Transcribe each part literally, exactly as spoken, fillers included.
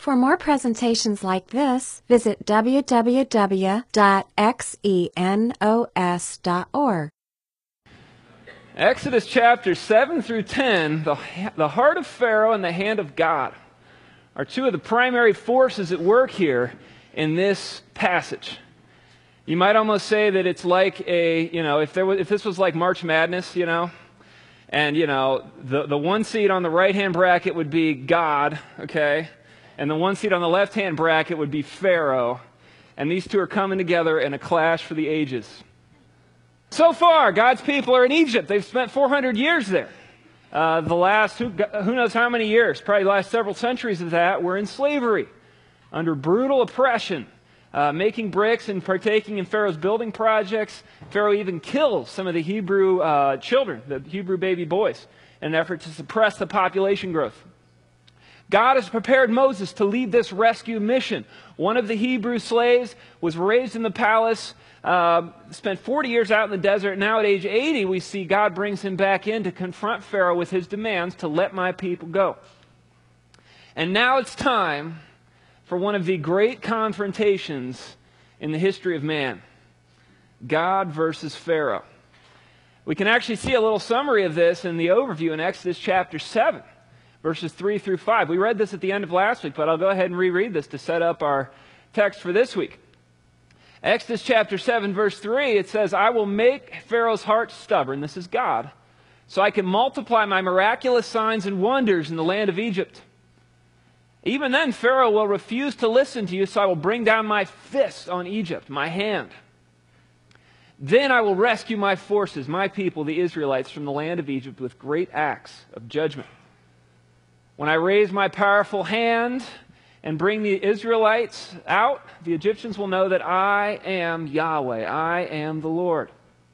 For more presentations like this, visit w w w dot xenos dot org. Exodus chapter seven through ten, the, the heart of Pharaoh and the hand of God are two of the primary forces at work here in this passage. You might almost say that it's like a, you know, if there was, if this was like March Madness, you know, and, you know, the, the one seed on the right-hand bracket would be God, okay, and the one seed on the left-hand bracket would be Pharaoh, and these two are coming together in a clash for the ages. So far, God's people are in Egypt. They've spent four hundred years there. Uh, the last, who, who knows how many years, probably the last several centuries of that, were in slavery, under brutal oppression, uh, making bricks and partaking in Pharaoh's building projects. Pharaoh even kills some of the Hebrew uh, children, the Hebrew baby boys, in an effort to suppress the population growth. God has prepared Moses to lead this rescue mission. One of the Hebrew slaves was raised in the palace, uh, spent forty years out in the desert. Now at age eighty, we see God brings him back in to confront Pharaoh with his demands to let my people go. And now it's time for one of the great confrontations in the history of man. God versus Pharaoh. We can actually see a little summary of this in the overview in Exodus chapter seven. Verses three through five. We read this at the end of last week, but I'll go ahead and reread this to set up our text for this week. Exodus chapter seven, verse three, it says, I will make Pharaoh's heart stubborn, this is God, so I can multiply my miraculous signs and wonders in the land of Egypt. Even then, Pharaoh will refuse to listen to you, so I will bring down my fist on Egypt, my hand. Then I will rescue my forces, my people, the Israelites, from the land of Egypt with great acts of judgment. When I raise my powerful hand and bring the Israelites out, the Egyptians will know that I am Yahweh. I am the Lord.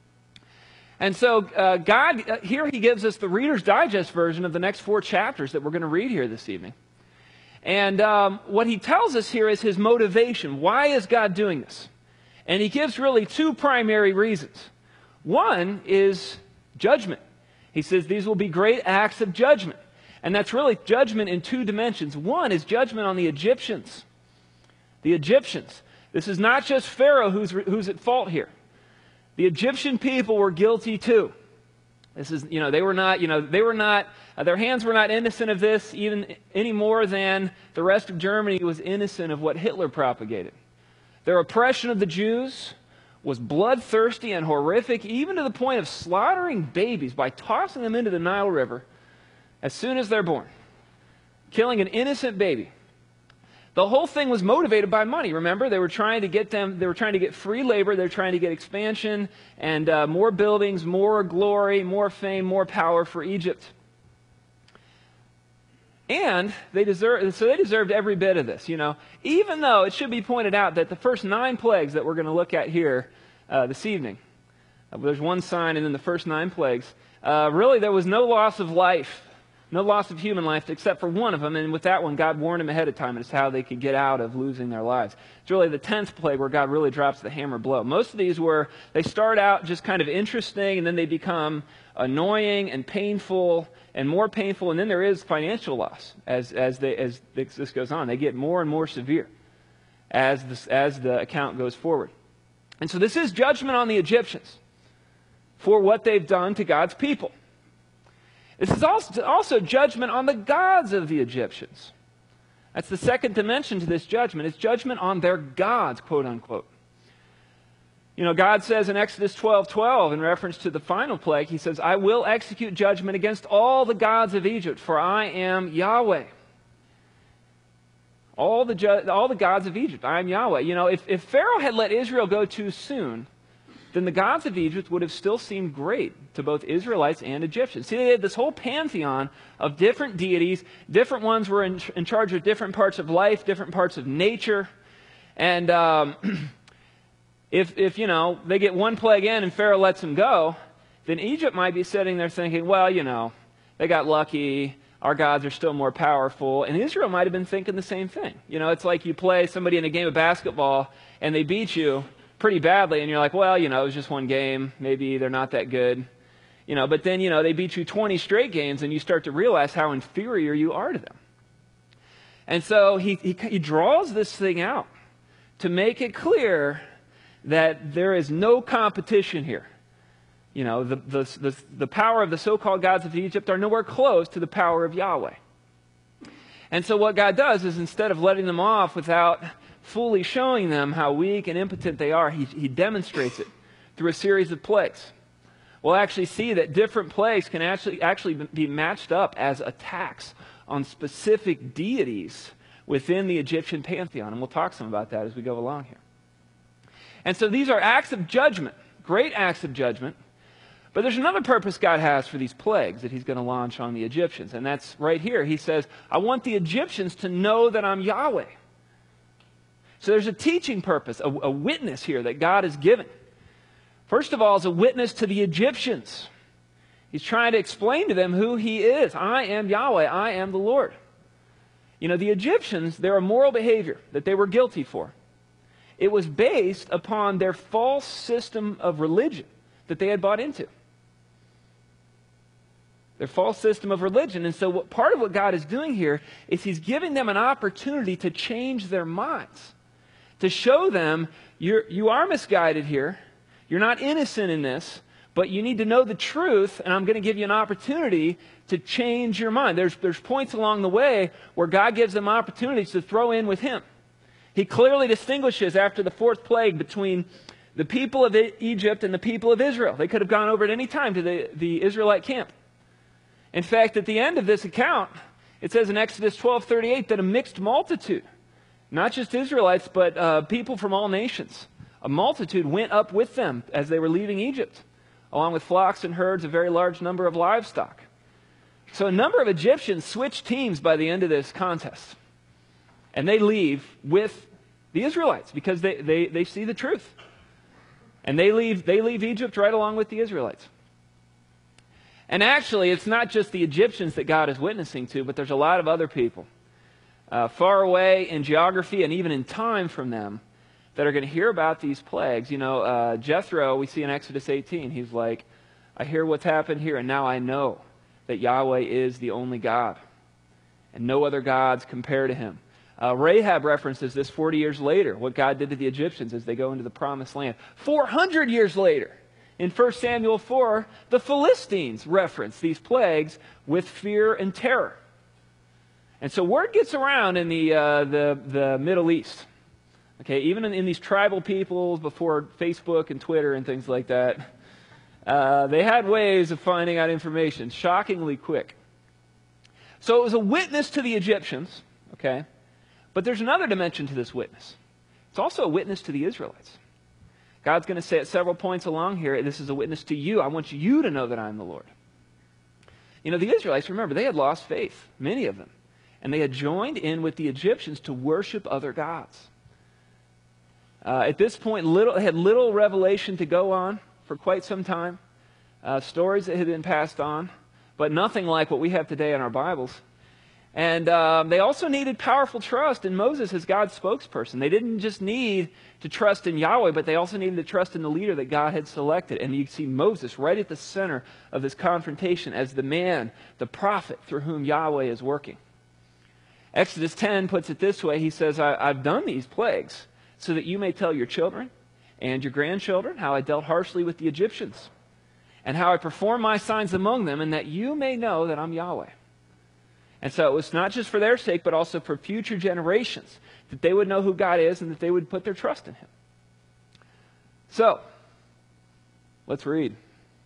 And so uh, God, uh, here he gives us the Reader's Digest version of the next four chapters that we're going to read here this evening. And um, what he tells us here is his motivation. Why is God doing this? And he gives really two primary reasons. One is judgment. He says these will be great acts of judgment. And that's really judgment in two dimensions. One is judgment on the Egyptians. The Egyptians. This is not just Pharaoh who's, who's at fault here. The Egyptian people were guilty too. This is, you know, they were not, you know, they were not, uh, their hands were not innocent of this even any more than the rest of Germany was innocent of what Hitler propagated. Their oppression of the Jews was bloodthirsty and horrific, even to the point of slaughtering babies by tossing them into the Nile River as soon as they're born, killing an innocent baby. The whole thing was motivated by money. Remember, they were trying to get them. They were trying to get free labor. They were trying to get expansion and uh, more buildings, more glory, more fame, more power for Egypt. And they deserve. So they deserved every bit of this. You know, even though it should be pointed out that the first nine plagues that we're going to look at here uh, this evening, uh, there's one sign, and then the first nine plagues. Uh, really, there was no loss of life. No loss of human life except for one of them, and with that one, God warned them ahead of time as to how they could get out of losing their lives. It's really the tenth plague where God really drops the hammer blow. Most of these were, they start out just kind of interesting, and then they become annoying and painful and more painful, and then there is financial loss as, as, they, as this goes on. They get more and more severe as, this, as the account goes forward. And so this is judgment on the Egyptians for what they've done to God's people. This is also, also judgment on the gods of the Egyptians. That's the second dimension to this judgment. It's judgment on their gods, quote unquote. You know, God says in Exodus twelve twelve, in reference to the final plague, he says, I will execute judgment against all the gods of Egypt, for I am Yahweh. All the, ju- all the gods of Egypt, I am Yahweh. You know, if, if Pharaoh had let Israel go too soon, then the gods of Egypt would have still seemed great to both Israelites and Egyptians. See, they had this whole pantheon of different deities. Different ones were in, in charge of different parts of life, different parts of nature. And um, if, if, you know, they get one plague in and Pharaoh lets them go, then Egypt might be sitting there thinking, well, you know, they got lucky. Our gods are still more powerful. And Israel might have been thinking the same thing. You know, it's like you play somebody in a game of basketball and they beat you pretty badly, and you're like, well, you know, it was just one game. Maybe they're not that good. You know, but then, you know, they beat you twenty straight games, and you start to realize how inferior you are to them. And so he, he, he draws this thing out to make it clear that there is no competition here. You know, the, the, the, the power of the so-called gods of Egypt are nowhere close to the power of Yahweh. And so what God does is, instead of letting them off without fully showing them how weak and impotent they are, he, he demonstrates it through a series of plagues. We'll actually see that different plagues can actually, actually be matched up as attacks on specific deities within the Egyptian pantheon. And we'll talk some about that as we go along here. And so these are acts of judgment, great acts of judgment. But there's another purpose God has for these plagues that he's going to launch on the Egyptians. And that's right here. He says, I want the Egyptians to know that I'm Yahweh. So there's a teaching purpose, a, a witness here that God has given. First of all, as a witness to the Egyptians. He's trying to explain to them who he is. I am Yahweh. I am the Lord. You know, the Egyptians, their immoral behavior that they were guilty for, it was based upon their false system of religion that they had bought into. Their false system of religion. And so what, part of what God is doing here is he's giving them an opportunity to change their minds. To show them, you're, you are misguided here. You're not innocent in this. But you need to know the truth, and I'm going to give you an opportunity to change your mind. There's, there's points along the way where God gives them opportunities to throw in with him. He clearly distinguishes after the fourth plague between the people of Egypt and the people of Israel. They could have gone over at any time to the, the Israelite camp. In fact, at the end of this account, it says in Exodus twelve thirty-eight that a mixed multitude, not just Israelites, but uh, people from all nations, a multitude went up with them as they were leaving Egypt, along with flocks and herds, a very large number of livestock. So a number of Egyptians switch teams by the end of this contest. And they leave with the Israelites because they, they, they see the truth. And they leave, they leave Egypt right along with the Israelites. And actually, it's not just the Egyptians that God is witnessing to, but there's a lot of other people uh, far away in geography and even in time from them that are going to hear about these plagues. You know, uh, Jethro, we see in Exodus eighteen, he's like, I hear what's happened here, and now I know that Yahweh is the only God, and no other gods compare to him. Uh, Rahab references this forty years later, what God did to the Egyptians as they go into the promised land. four hundred years later, in First Samuel four, the Philistines reference these plagues with fear and terror. And so word gets around in the, uh, the, the Middle East. Okay, even in, in these tribal peoples before Facebook and Twitter and things like that, uh, they had ways of finding out information shockingly quick. So it was a witness to the Egyptians, okay? But there's another dimension to this witness. It's also a witness to the Israelites. God's going to say at several points along here, this is a witness to you. I want you to know that I'm the Lord. You know, the Israelites, remember, they had lost faith, many of them. And they had joined in with the Egyptians to worship other gods. Uh, at this point, little, they had little revelation to go on for quite some time. Uh, stories that had been passed on, but nothing like what we have today in our Bibles. And um, they also needed powerful trust in Moses as God's spokesperson. They didn't just need to trust in Yahweh, but they also needed to trust in the leader that God had selected. And you see Moses right at the center of this confrontation as the man, the prophet through whom Yahweh is working. Exodus ten puts it this way. He says, I, I've done these plagues so that you may tell your children and your grandchildren how I dealt harshly with the Egyptians and how I performed my signs among them, and that you may know that I'm Yahweh. And so it was not just for their sake, but also for future generations, that they would know who God is and that they would put their trust in him. So, let's read.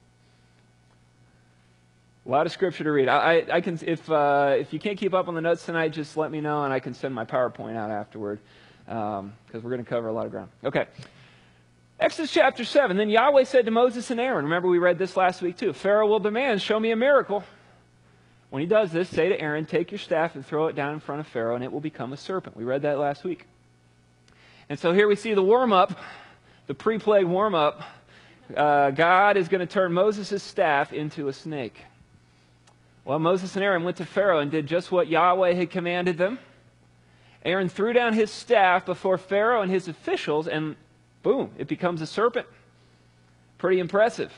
A lot of scripture to read. I, I, I can, if uh, if you can't keep up on the notes tonight, just let me know and I can send my PowerPoint out afterward, because um, we're going to cover a lot of ground. Okay. Exodus chapter seven. Then Yahweh said to Moses and Aaron, remember we read this last week too, Pharaoh will demand, show me a miracle. When he does this, say to Aaron, take your staff and throw it down in front of Pharaoh, and it will become a serpent. We read that last week. And so here we see the warm-up, the pre-plague warm-up. Uh, God is going to turn Moses' staff into a snake. Well, Moses and Aaron went to Pharaoh and did just what Yahweh had commanded them. Aaron threw down his staff before Pharaoh and his officials, and boom, it becomes a serpent. Pretty impressive.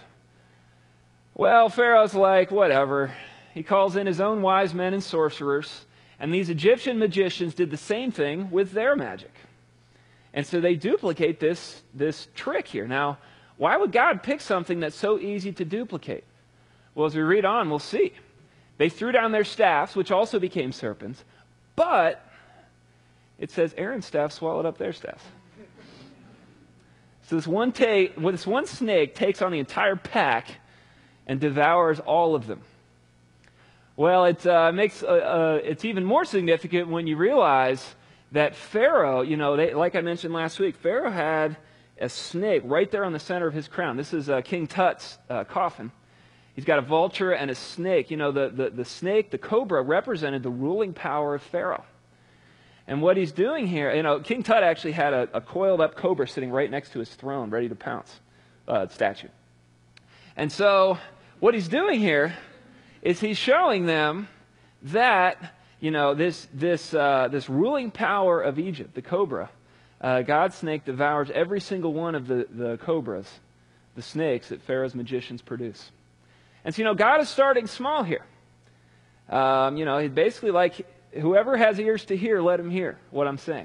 Well, Pharaoh's like, whatever. He calls in his own wise men and sorcerers, And these Egyptian magicians did the same thing with their magic. And so they duplicate this, this trick here. Now, why would God pick something that's so easy to duplicate? Well, as we read on, we'll see. They threw down their staffs, which also became serpents, but it says Aaron's staff swallowed up their staffs. So this one, take, well, this one snake takes on the entire pack and devours all of them. Well, it uh, makes uh, uh, it's even more significant when you realize that Pharaoh, you know, they, like I mentioned last week, Pharaoh had a snake right there on the center of his crown. This is uh, King Tut's uh, coffin. He's got a vulture and a snake. You know, the, the, the snake, the cobra, represented the ruling power of Pharaoh. And what he's doing here, you know, King Tut actually had a, a coiled up cobra sitting right next to his throne, ready to pounce, uh, statue. And so what he's doing here is he's showing them that, you know, this this uh, this ruling power of Egypt, the cobra, uh, God's snake devours every single one of the, the cobras, the snakes that Pharaoh's magicians produce. And so, you know, God is starting small here. Um, you know, he's basically like, whoever has ears to hear, let him hear what I'm saying.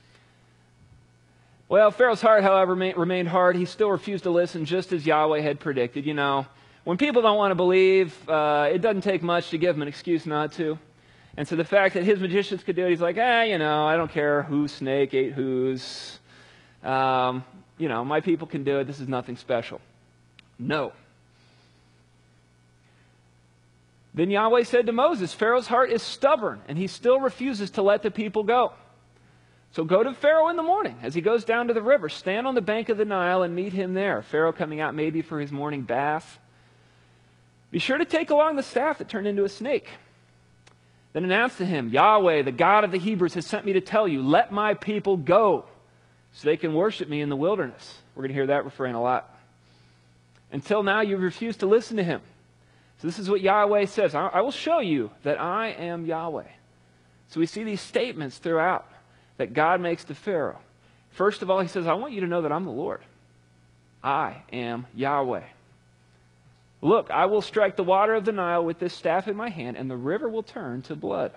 Well, Pharaoh's heart, however, remained hard. He still refused to listen, just as Yahweh had predicted. You know, when people don't want to believe, uh, it doesn't take much to give them an excuse not to. And so the fact that his magicians could do it, he's like, eh, you know, I don't care whose snake ate whose. Um, you know, my people can do it. This is nothing special. No. Then Yahweh said to Moses, Pharaoh's heart is stubborn, and he still refuses to let the people go. So go to Pharaoh in the morning as he goes down to the river. Stand on the bank of the Nile and meet him there. Pharaoh coming out maybe for his morning bath. Be sure to take along the staff that turned into a snake. Then announce to him, Yahweh, the God of the Hebrews, has sent me to tell you, let my people go so they can worship me in the wilderness. We're going to hear that refrain a lot. Until now, you've refused to listen to him. So this is what Yahweh says. I, I will show you that I am Yahweh. So we see these statements throughout that God makes to Pharaoh. First of all, he says, I want you to know that I'm the Lord. I am Yahweh. Look, I will strike the water of the Nile with this staff in my hand, and the river will turn to blood.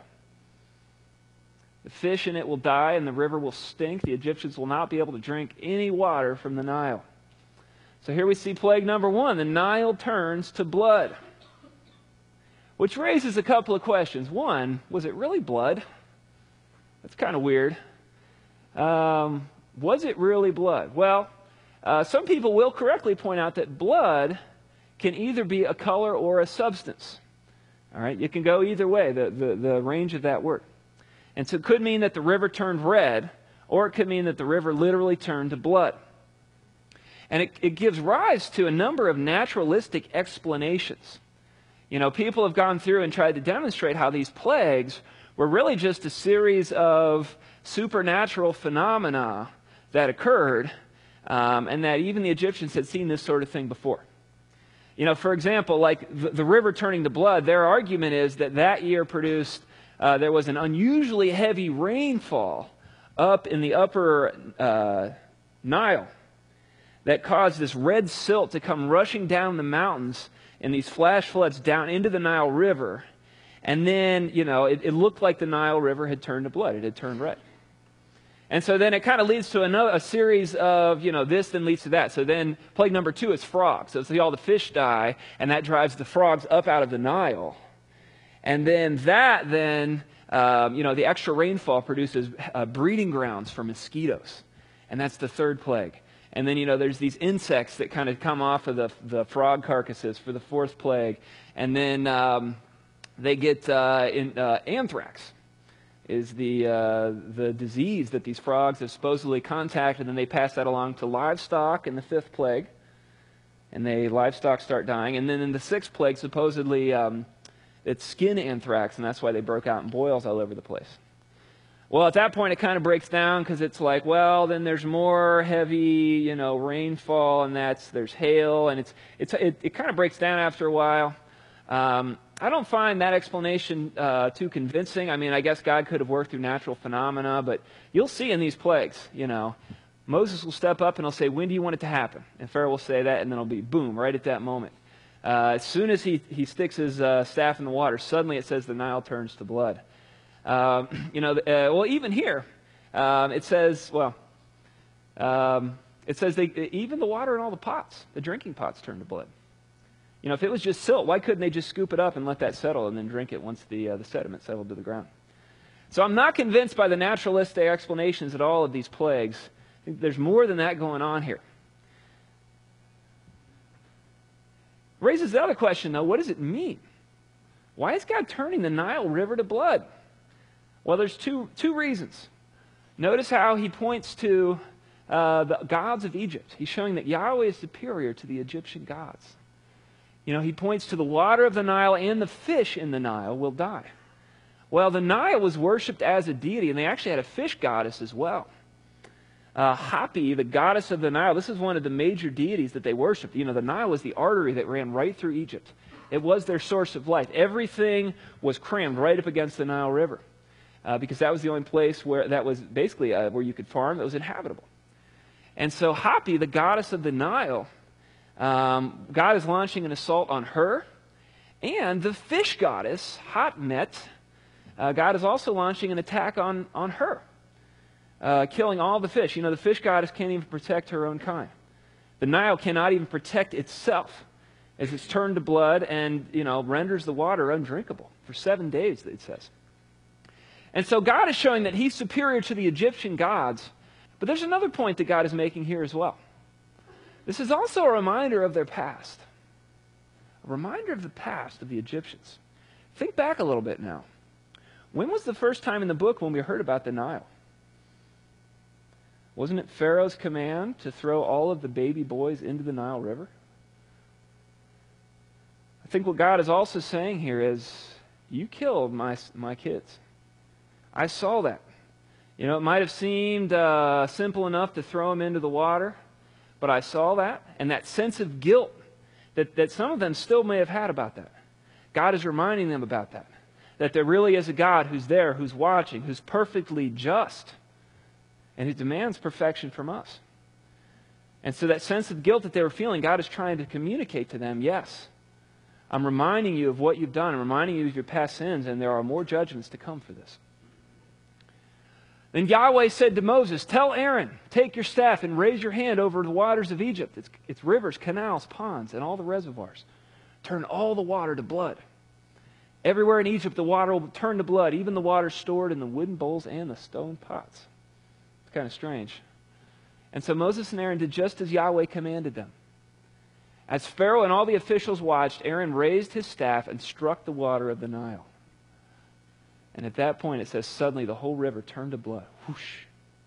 The fish in it will die, and the river will stink. The Egyptians will not be able to drink any water from the Nile. So here we see plague number one. The Nile turns to blood. Which raises a couple of questions. One, was it really blood? That's kind of weird. Um, was it really blood? Well, uh, some people will correctly point out that blood can either be a color or a substance. All right, you can go either way, the, the, the range of that word. And so it could mean that the river turned red, or it could mean that the river literally turned to blood. And it, it gives rise to a number of naturalistic explanations. You know, people have gone through and tried to demonstrate how these plagues were really just a series of supernatural phenomena that occurred, um, and that even the Egyptians had seen this sort of thing before. You know, for example, like the, the river turning to blood, their argument is that that year produced, uh, there was an unusually heavy rainfall up in the upper uh, Nile that caused this red silt to come rushing down the mountains in these flash floods down into the Nile River. And then, you know, it, it looked like the Nile River had turned to blood. It had turned red. And so then it kind of leads to another, a series of, you know, this then leads to that. So then plague number two is frogs. So see all the fish die, and that drives the frogs up out of the Nile. And then that then, um, you know, the extra rainfall produces uh, breeding grounds for mosquitoes. And that's the third plague. And then, you know, there's these insects that kind of come off of the, the frog carcasses for the fourth plague. And then um, they get uh, in, uh, anthrax. Is the uh, the disease that these frogs have supposedly contacted, and they pass that along to livestock in the fifth plague, and they livestock start dying. And then in the sixth plague, supposedly um, it's skin anthrax, and that's why they broke out in boils all over the place. Well, at that point, it kind of breaks down because it's like, well, then there's more heavy, you know, rainfall, and that's there's hail, and it's it's it, it kind of breaks down after a while. Um, I don't find that explanation uh, too convincing. I mean, I guess God could have worked through natural phenomena, but you'll see in these plagues, you know, Moses will step up and he'll say, when do you want it to happen? And Pharaoh will say that, and then it'll be boom, right at that moment. Uh, as soon as he, he sticks his uh, staff in the water, suddenly it says the Nile turns to blood. Uh, you know, uh, well, even here, um, it says, well, um, it says they, even the water in all the pots, the drinking pots, turned to blood. You know, if it was just silt, why couldn't they just scoop it up and let that settle and then drink it once the uh, the sediment settled to the ground? So I'm not convinced by the naturalistic explanations at all of these plagues. I think there's more than that going on here. Raises the other question, though, what does it mean? Why is God turning the Nile River to blood? Well, there's two, two reasons. Notice how he points to uh, the gods of Egypt. He's showing that Yahweh is superior to the Egyptian gods. You know, he points to the water of the Nile, and the fish in the Nile will die. Well, the Nile was worshipped as a deity, and they actually had a fish goddess as well. Uh, Hapi, the goddess of the Nile, this is one of the major deities that they worshipped. You know, the Nile was the artery that ran right through Egypt. It was their source of life. Everything was crammed right up against the Nile River uh, because that was the only place where that was basically uh, where you could farm that was inhabitable. And so Hapi, the goddess of the Nile, um, God is launching an assault on her. And the fish goddess, Hatmet, uh, God is also launching an attack on, on her. Uh, killing all the fish. You know, the fish goddess can't even protect her own kind. The Nile cannot even protect itself as it's turned to blood and, you know, renders the water undrinkable for seven days, it says. And so God is showing that he's superior to the Egyptian gods. But there's another point that God is making here as well. This is also a reminder of their past. A reminder of the past of the Egyptians. Think back a little bit now. When was the first time in the book when we heard about the Nile? Wasn't it Pharaoh's command to throw all of the baby boys into the Nile River? I think what God is also saying here is, you killed my, my kids. I saw that. You know, it might have seemed uh, simple enough to throw them into the water, but I saw that, and that sense of guilt that, that some of them still may have had about that. God is reminding them about that. That there really is a God who's there, who's watching, who's perfectly just, and who demands perfection from us. And so that sense of guilt that they were feeling, God is trying to communicate to them, yes, I'm reminding you of what you've done. I'm reminding you of your past sins, and there are more judgments to come for this. Then Yahweh said to Moses, tell Aaron, take your staff and raise your hand over the waters of Egypt. It's, it's rivers, canals, ponds, and all the reservoirs. Turn all the water to blood. Everywhere in Egypt the water will turn to blood, even the water stored in the wooden bowls and the stone pots. Kind of strange. And so Moses and Aaron did just as Yahweh commanded them. As Pharaoh and all the officials watched, Aaron raised his staff and struck the water of the Nile. And at that point it says, suddenly the whole river turned to blood. Whoosh.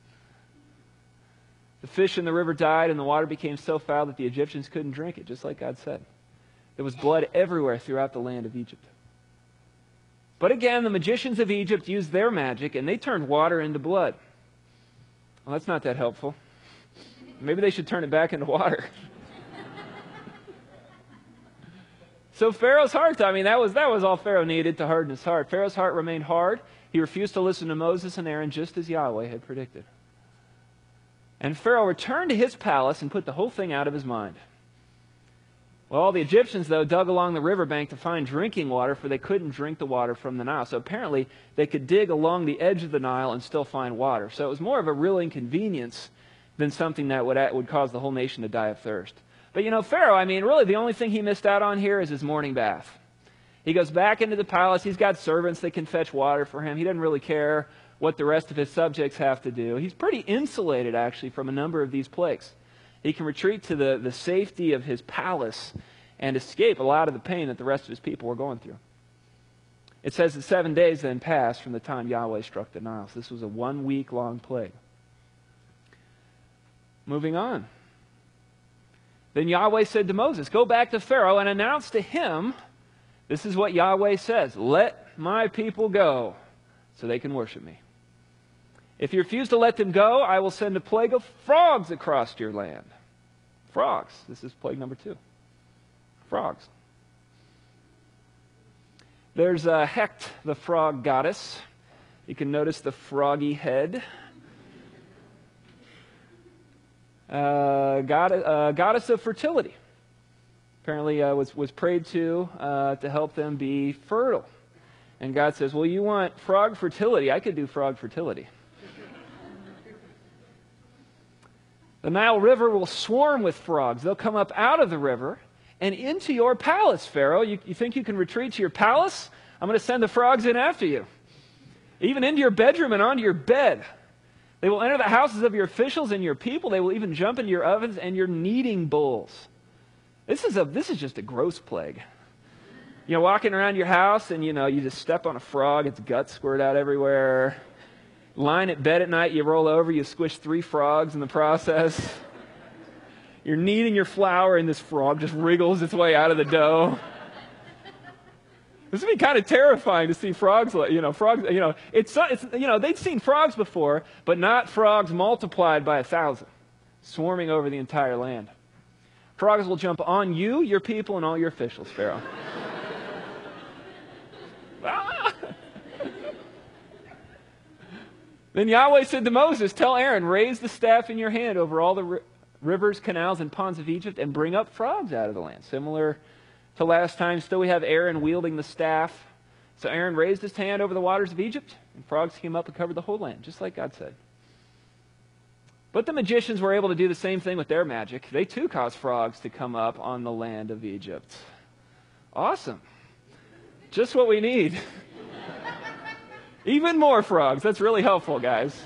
The fish in the river died, and the water became so foul that the Egyptians couldn't drink it, just like God said. There was blood everywhere throughout the land of Egypt. But again, the magicians of Egypt used their magic, and they turned water into blood. Well, that's not that helpful. Maybe they should turn it back into water. So Pharaoh's heart, I mean, that was, that was all Pharaoh needed to harden his heart. Pharaoh's heart remained hard. He refused to listen to Moses and Aaron, just as Yahweh had predicted. And Pharaoh returned to his palace and put the whole thing out of his mind. Well, all the Egyptians, though, dug along the riverbank to find drinking water, for they couldn't drink the water from the Nile. So apparently they could dig along the edge of the Nile and still find water. So it was more of a real inconvenience than something that would, would cause the whole nation to die of thirst. But you know, Pharaoh, I mean, really the only thing he missed out on here is his morning bath. He goes back into the palace. He's got servants that can fetch water for him. He doesn't really care what the rest of his subjects have to do. He's pretty insulated, actually, from a number of these plagues. He can retreat to the, the safety of his palace and escape a lot of the pain that the rest of his people were going through. It says that seven days then passed from the time Yahweh struck the Nile. So this was a one-week-long plague. Moving on. Then Yahweh said to Moses, go back to Pharaoh and announce to him, this is what Yahweh says, let my people go so they can worship me. If you refuse to let them go, I will send a plague of frogs across your land. Frogs. This is plague number two. Frogs. There's uh, Hecht, the frog goddess. You can notice the froggy head. Uh, god, uh, goddess of fertility. Apparently uh, was, was prayed to uh, to help them be fertile. And God says, well, you want frog fertility? I could do frog fertility. The Nile River will swarm with frogs. They'll come up out of the river and into your palace, Pharaoh. You, you think you can retreat to your palace? I'm going to send the frogs in after you. Even into your bedroom and onto your bed. They will enter the houses of your officials and your people. They will even jump into your ovens and your kneading bowls. This is a this is just a gross plague. You know, walking around your house and, you know, you just step on a frog, its guts squirt out everywhere. Lying at bed at night, you roll over, you squish three frogs in the process. You're kneading your flour and this frog just wriggles its way out of the dough. This would be kind of terrifying to see frogs, you know, frogs, you know, it's, it's, you know, they'd seen frogs before, but not frogs multiplied by a thousand, swarming over the entire land. Frogs will jump on you, your people, and all your officials, Pharaoh. Then Yahweh said to Moses, tell Aaron, raise the staff in your hand over all the ri- rivers, canals, and ponds of Egypt, and bring up frogs out of the land. Similar to last time, still we have Aaron wielding the staff. So Aaron raised his hand over the waters of Egypt, and frogs came up and covered the whole land, just like God said. But the magicians were able to do the same thing with their magic. They too caused frogs to come up on the land of Egypt. Awesome. Just what we need. Even more frogs. That's really helpful, guys.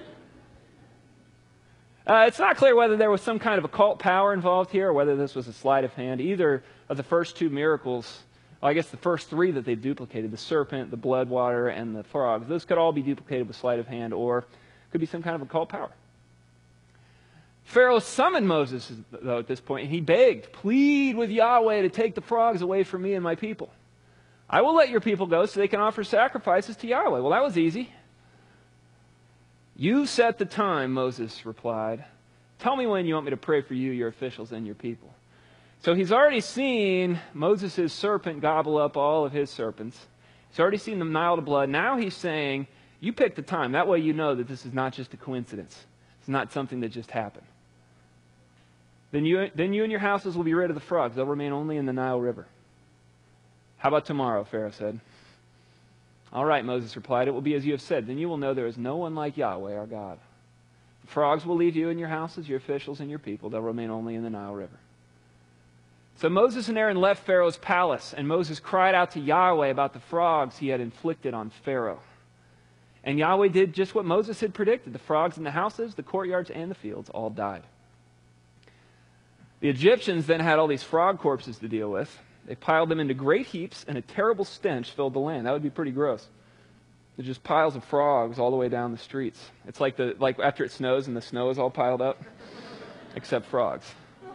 Uh, it's not clear whether there was some kind of occult power involved here or whether this was a sleight of hand. Either of the first two miracles, well, I guess the first three that they've duplicated, the serpent, the blood water, and the frogs, those could all be duplicated with sleight of hand or could be some kind of occult power. Pharaoh summoned Moses, though, at this point, and he begged, plead with Yahweh to take the frogs away from me and my people. I will let your people go so they can offer sacrifices to Yahweh. Well, that was easy. You set the time, Moses replied. Tell me when you want me to pray for you, your officials, and your people. So he's already seen Moses' serpent gobble up all of his serpents. He's already seen them Nile to blood. Now he's saying, you pick the time. That way you know that this is not just a coincidence. It's not something that just happened. Then you, then you and your houses will be rid of the frogs. They'll remain only in the Nile River. How about tomorrow, Pharaoh said. All right, Moses replied, it will be as you have said. Then you will know there is no one like Yahweh, our God. The frogs will leave you and your houses, your officials, and your people. They'll remain only in the Nile River. So Moses and Aaron left Pharaoh's palace, and Moses cried out to Yahweh about the frogs he had inflicted on Pharaoh. And Yahweh did just what Moses had predicted. The frogs in the houses, the courtyards, and the fields all died. The Egyptians then had all these frog corpses to deal with. They piled them into great heaps, and a terrible stench filled the land. That would be pretty gross. There's just piles of frogs all the way down the streets. It's like the like after it snows and the snow is all piled up, except frogs.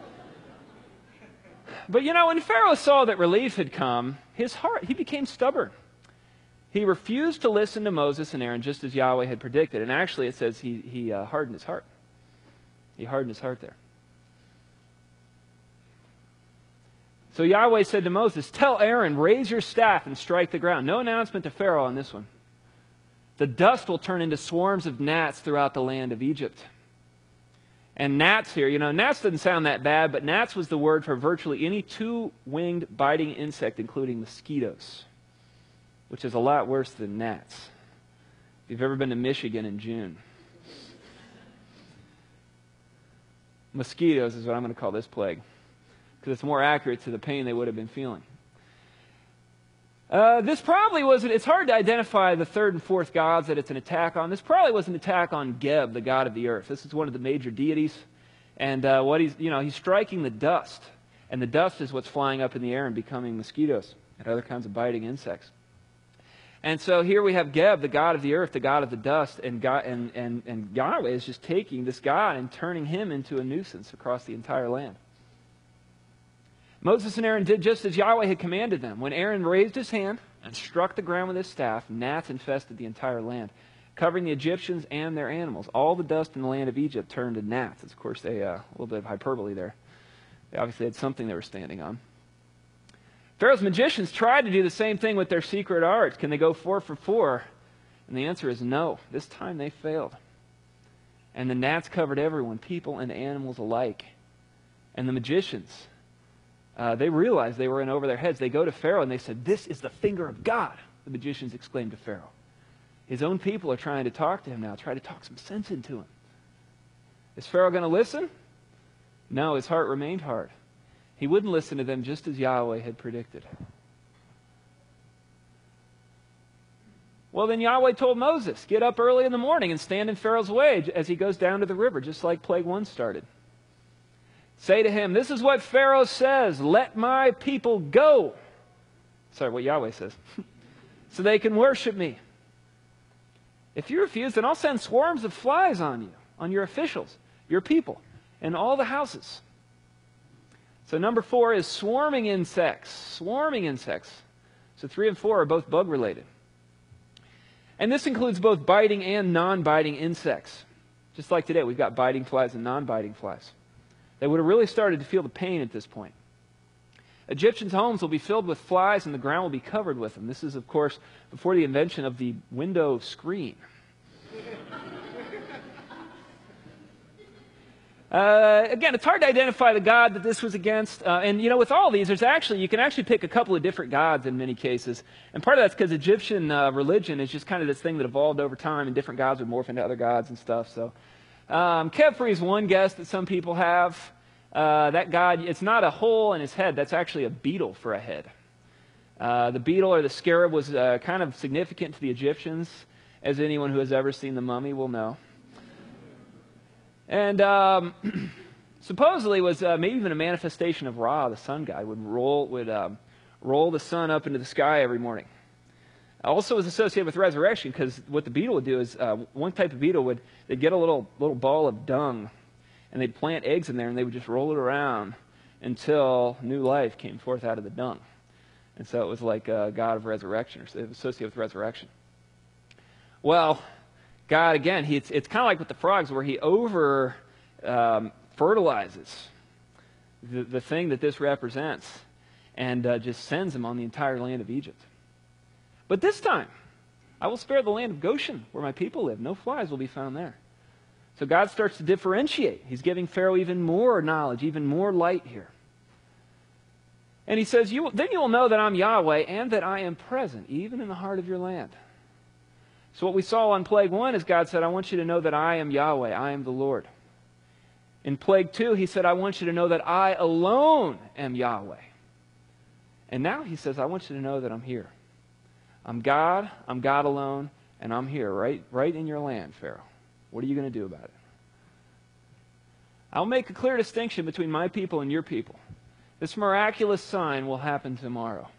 But you know, when Pharaoh saw that relief had come, his heart, he became stubborn. He refused to listen to Moses and Aaron just as Yahweh had predicted. And actually it says he, he uh, hardened his heart. He hardened his heart there. So Yahweh said to Moses, tell Aaron, raise your staff and strike the ground. No announcement to Pharaoh on this one. The dust will turn into swarms of gnats throughout the land of Egypt. And gnats here, you know, gnats doesn't sound that bad, but gnats was the word for virtually any two-winged biting insect, including mosquitoes, which is a lot worse than gnats. If you've ever been to Michigan in June. Mosquitoes is what I'm going to call this plague, because it's more accurate to the pain they would have been feeling. Uh, this probably wasn't, it's hard to identify the third and fourth gods that it's an attack on. This probably was an attack on Geb, the god of the earth. This is one of the major deities. And uh, what he's, you know, he's striking the dust. And the dust is what's flying up in the air and becoming mosquitoes and other kinds of biting insects. And so here we have Geb, the god of the earth, the god of the dust, and, God, and, and, and Yahweh is just taking this god and turning him into a nuisance across the entire land. Moses and Aaron did just as Yahweh had commanded them. When Aaron raised his hand and struck the ground with his staff, gnats infested the entire land, covering the Egyptians and their animals. All the dust in the land of Egypt turned to gnats. Of course, they, uh, a little bit of hyperbole there. They obviously had something they were standing on. Pharaoh's magicians tried to do the same thing with their secret arts. Can they go four for four? And the answer is no. This time they failed. And the gnats covered everyone, people and animals alike. And the magicians, Uh, they realized they were in over their heads. They go to Pharaoh and they said, this is the finger of God. the magicians exclaimed to Pharaoh. His own people are trying to talk to him now, try to talk some sense into him. Is Pharaoh going to listen? No, his heart remained hard. He wouldn't listen to them just as Yahweh had predicted. Well, then Yahweh told Moses, get up early in the morning and stand in Pharaoh's way as he goes down to the river, just like plague one started. Say to him, this is what Pharaoh says, let my people go. Sorry, what Yahweh says. So they can worship me. If you refuse, then I'll send swarms of flies on you, on your officials, your people, and all the houses. So number four is swarming insects. Swarming insects. So three and four are both bug-related. And this includes both biting and non-biting insects. Just like today, we've got biting flies and non-biting flies. They would have really started to feel the pain at this point. Egyptians' homes will be filled with flies and the ground will be covered with them. This is, of course, before the invention of the window screen. Uh, again, it's hard to identify the god that this was against. Uh, and, you know, with all these, there's actually, you can actually pick a couple of different gods in many cases. And part of that's because Egyptian uh, religion is just kind of this thing that evolved over time, and different gods would morph into other gods and stuff. So, um, Khepri is one guess that some people have. Uh, that god, it's not a hole in his head. That's actually a beetle for a head. Uh, the beetle or the scarab was uh, kind of significant to the Egyptians, as anyone who has ever seen the mummy will know. And um, supposedly was uh, maybe even a manifestation of Ra, the sun god, would roll would um, roll the sun up into the sky every morning. Also was associated with resurrection, because what the beetle would do is uh, one type of beetle would they'd get a little little ball of dung, and they'd plant eggs in there, and they would just roll it around until new life came forth out of the dung. And so it was like a god of resurrection, or it was associated with resurrection. Well, God, again, he, it's, it's kind of like with the frogs, where he over um, fertilizes the, the thing that this represents, and uh, just sends them on the entire land of Egypt. But this time, I will spare the land of Goshen, where my people live. No flies will be found there. So God starts to differentiate. He's giving Pharaoh even more knowledge, even more light here. And he says, you, then you will know that I'm Yahweh, and that I am present, even in the heart of your land. So what we saw on plague one is God said, I want you to know that I am Yahweh, I am the Lord. In plague two, he said, I want you to know that I alone am Yahweh. And now he says, I want you to know that I'm here. I'm God, I'm God alone, and I'm here, right, right in your land, Pharaoh. What are you going to do about it? I'll make a clear distinction between my people and your people. This miraculous sign will happen tomorrow.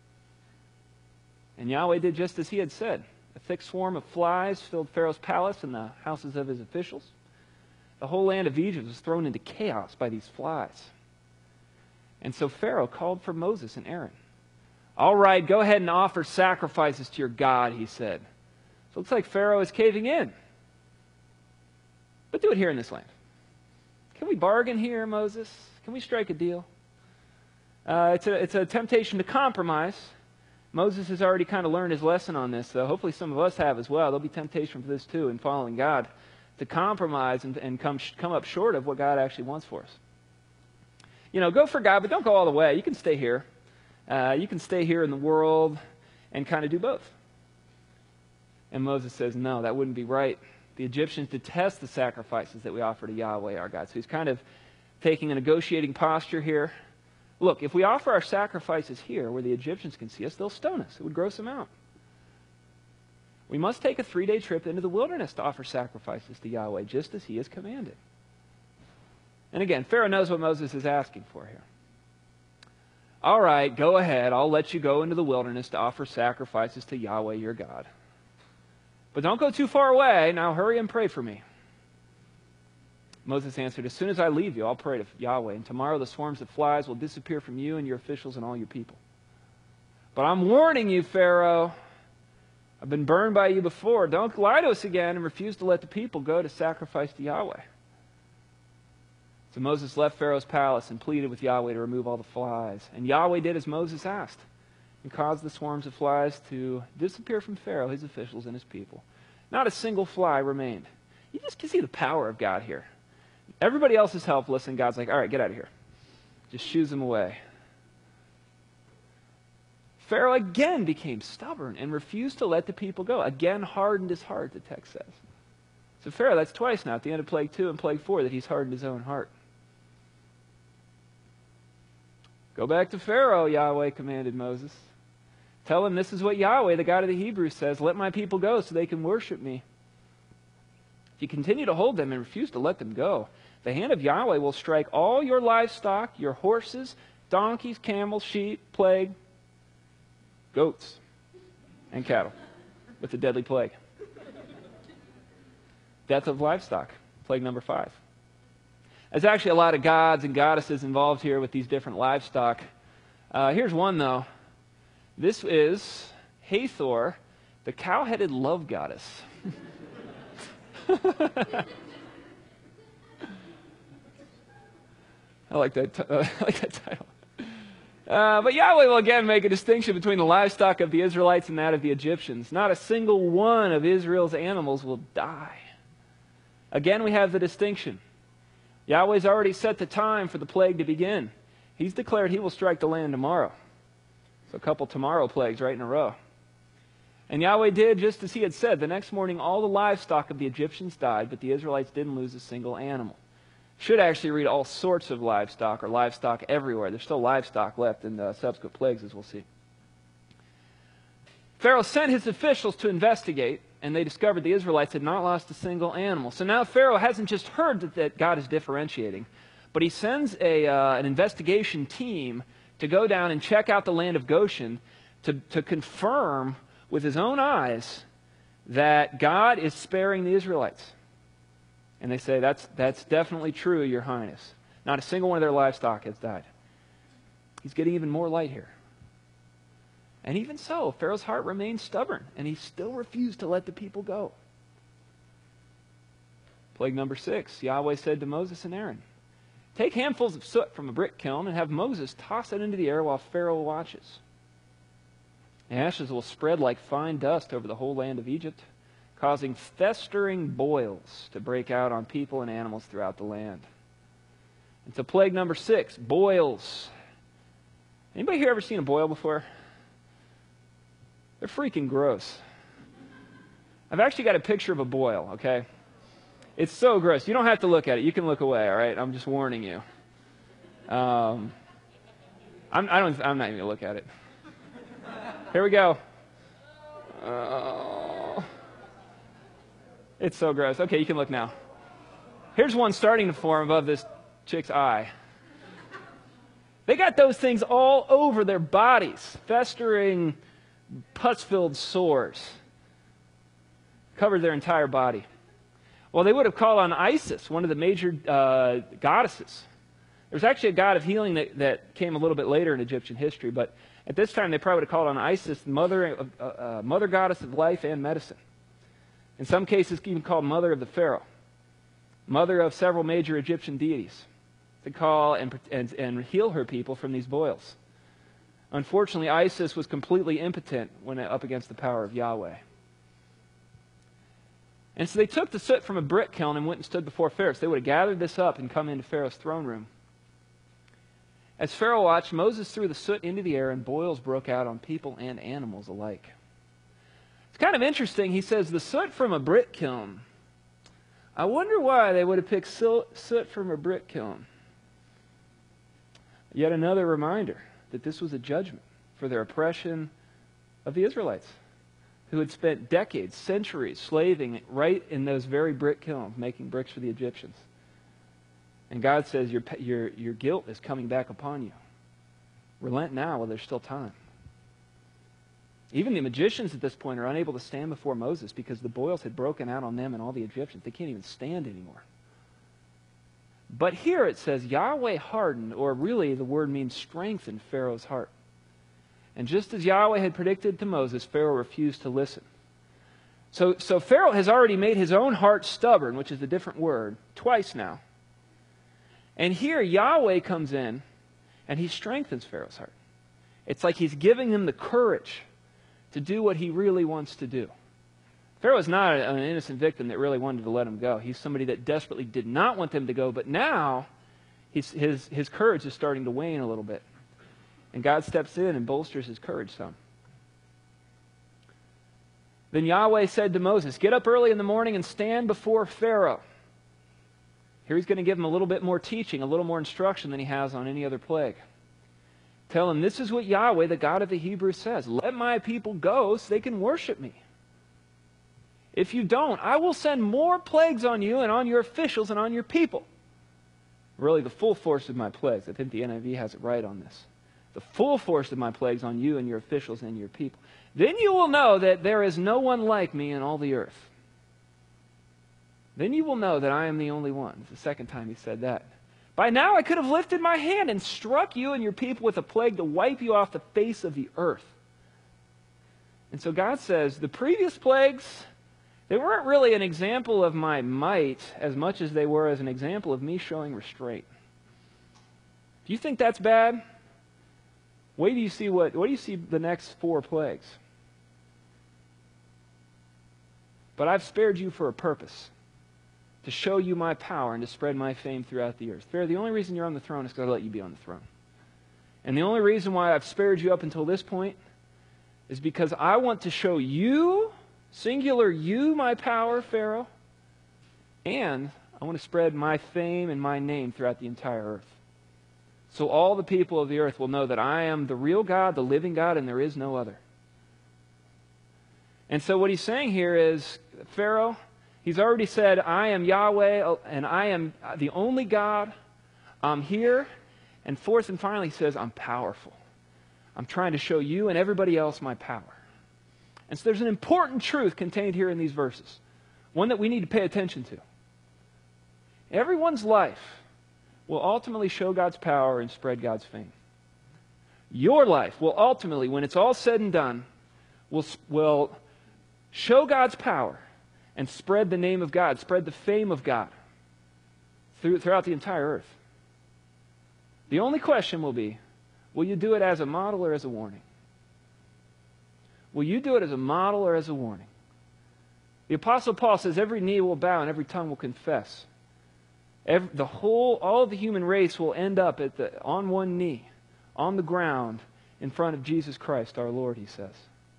And Yahweh did just as he had said. A thick swarm of flies filled Pharaoh's palace and the houses of his officials. The whole land of Egypt was thrown into chaos by these flies. And so Pharaoh called for Moses and Aaron. All right, go ahead and offer sacrifices to your God, he said. So it looks like Pharaoh is caving in. But do it here in this land. Can we bargain here, Moses? Can we strike a deal? Uh, it's, a, it's a temptation to compromise. Moses has already kind of learned his lesson on this, so hopefully some of us have as well. There'll be temptation for this too in following God, to compromise and, and come, come up short of what God actually wants for us. You know, go for God, but don't go all the way. You can stay here. Uh, you can stay here in the world and kind of do both. And Moses says, no, that wouldn't be right. The Egyptians detest the sacrifices that we offer to Yahweh, our God. So he's kind of taking a negotiating posture here. Look, if we offer our sacrifices here where the Egyptians can see us, they'll stone us. It would gross them out. We must take a three-day trip into the wilderness to offer sacrifices to Yahweh, just as he has commanded. And again, Pharaoh knows what Moses is asking for here. All right, go ahead. I'll let you go into the wilderness to offer sacrifices to Yahweh, your God. But don't go too far away. Now hurry and pray for me. Moses answered, as soon as I leave you, I'll pray to Yahweh, and tomorrow the swarms of flies will disappear from you and your officials and all your people. But I'm warning you, Pharaoh. I've been burned by you before. Don't lie to us again and refuse to let the people go to sacrifice to Yahweh. So Moses left Pharaoh's palace and pleaded with Yahweh to remove all the flies. And Yahweh did as Moses asked, and caused the swarms of flies to disappear from Pharaoh, his officials, and his people. Not a single fly remained. You just can see the power of God here. Everybody else is helpless, and God's like, all right, get out of here. Just shoos them away. Pharaoh again became stubborn and refused to let the people go. Again hardened his heart, the text says. So Pharaoh, that's twice now, at the end of plague two and plague four, that he's hardened his own heart. Go back to Pharaoh, Yahweh commanded Moses. Tell him this is what Yahweh, the God of the Hebrews, says. Let my people go so they can worship me. If you continue to hold them and refuse to let them go, the hand of Yahweh will strike all your livestock, your horses, donkeys, camels, sheep, plague, goats, and cattle with the deadly plague. Death of livestock, plague number five. There's actually a lot of gods and goddesses involved here with these different livestock. Uh, here's one, though. This is Hathor, the cow-headed love goddess. I like that, t- uh, I like that title. Uh, but Yahweh will again make a distinction between the livestock of the Israelites and that of the Egyptians. Not a single one of Israel's animals will die. Again, we have the distinction. Yahweh's already set the time for the plague to begin. He's declared he will strike the land tomorrow. So a couple tomorrow plagues right in a row. And Yahweh did just as he had said. The next morning, all the livestock of the Egyptians died, but the Israelites didn't lose a single animal. Should actually read all sorts of livestock, or livestock everywhere. There's still livestock left in the subsequent plagues, as we'll see. Pharaoh sent his officials to investigate, and they discovered the Israelites had not lost a single animal. So now Pharaoh hasn't just heard that, that God is differentiating, but he sends a, uh, an investigation team to go down and check out the land of Goshen to, to confirm with his own eyes that God is sparing the Israelites. And they say, that's, that's definitely true, Your Highness. Not a single one of their livestock has died. He's getting even more light here. And even so, Pharaoh's heart remained stubborn, and he still refused to let the people go. Plague number six, Yahweh said to Moses and Aaron, take handfuls of soot from a brick kiln and have Moses toss it into the air while Pharaoh watches. The ashes will spread like fine dust over the whole land of Egypt, causing festering boils to break out on people and animals throughout the land. And so plague number six, boils. Anybody here ever seen a boil before? They're freaking gross. I've actually got a picture of a boil, okay? It's so gross. You don't have to look at it. You can look away, all right? I'm just warning you. Um, I'm, I don't, I'm not even going to look at it. Here we go. Uh, it's so gross. Okay, you can look now. Here's one starting to form above this chick's eye. They got those things all over their bodies, festering, pus-filled sores. Covered their entire body. Well, they would have called on Isis, one of the major uh, goddesses. There's actually a god of healing that, that came a little bit later in Egyptian history, but at this time they probably would have called on Isis, mother, uh, uh, mother goddess of life and medicine. In some cases, even called mother of the pharaoh, mother of several major Egyptian deities, to call and, and, and heal her people from these boils. Unfortunately, Isis was completely impotent when up against the power of Yahweh. And so they took the soot from a brick kiln and went and stood before Pharaoh. So they would have gathered this up and come into Pharaoh's throne room. As Pharaoh watched, Moses threw the soot into the air and boils broke out on people and animals alike. It's kind of interesting. He says the soot from a brick kiln. I wonder why they would have picked soot from a brick kiln. Yet another reminder that this was a judgment for their oppression of the Israelites, who had spent decades, centuries, slaving right in those very brick kilns, making bricks for the Egyptians. And God says, your, your, your guilt is coming back upon you. Relent now while there's still time. Even the magicians at this point are unable to stand before Moses because the boils had broken out on them and all the Egyptians. They can't even stand anymore. But here it says, Yahweh hardened, or really the word means strengthened, Pharaoh's heart. And just as Yahweh had predicted to Moses, Pharaoh refused to listen. So, so Pharaoh has already made his own heart stubborn, which is a different word, twice now. And here Yahweh comes in and he strengthens Pharaoh's heart. It's like he's giving him the courage to do what he really wants to do. Pharaoh is not an innocent victim that really wanted to let him go. He's somebody that desperately did not want them to go, but now he's, his, his courage is starting to wane a little bit. And God steps in and bolsters his courage some. Then Yahweh said to Moses, get up early in the morning and stand before Pharaoh. Here he's going to give him a little bit more teaching, a little more instruction than he has on any other plague. Tell him, this is what Yahweh, the God of the Hebrews, says. Let my people go so they can worship me. If you don't, I will send more plagues on you and on your officials and on your people. Really, the full force of my plagues. I think the N I V has it right on this. The full force of my plagues on you and your officials and your people. Then you will know that there is no one like me in all the earth. Then you will know that I am the only one. It's the second time he said that. By now I could have lifted my hand and struck you and your people with a plague to wipe you off the face of the earth. And so God says, the previous plagues, they weren't really an example of my might as much as they were as an example of me showing restraint. Do you think that's bad? Wait do you see what, what do you see the next four plagues? But I've spared you for a purpose, to show you my power and to spread my fame throughout the earth. Pharaoh, the only reason you're on the throne is because I let you be on the throne. And the only reason why I've spared you up until this point is because I want to show you, singular you, my power, Pharaoh, and I want to spread my fame and my name throughout the entire earth. So all the people of the earth will know that I am the real God, the living God, and there is no other. And so what he's saying here is, Pharaoh, he's already said, I am Yahweh, and I am the only God. I'm here. And fourth and finally, he says, I'm powerful. I'm trying to show you and everybody else my power. And so there's an important truth contained here in these verses, one that we need to pay attention to. Everyone's life will ultimately show God's power and spread God's fame. Your life will ultimately, when it's all said and done, will, will show God's power and spread the name of God, spread the fame of God through, throughout the entire earth. The only question will be, will you do it as a model or as a warning? Will you do it as a model or as a warning? The Apostle Paul says every knee will bow and every tongue will confess. Every, the whole, all of the human race will end up at the, on one knee, on the ground, in front of Jesus Christ, our Lord, he says.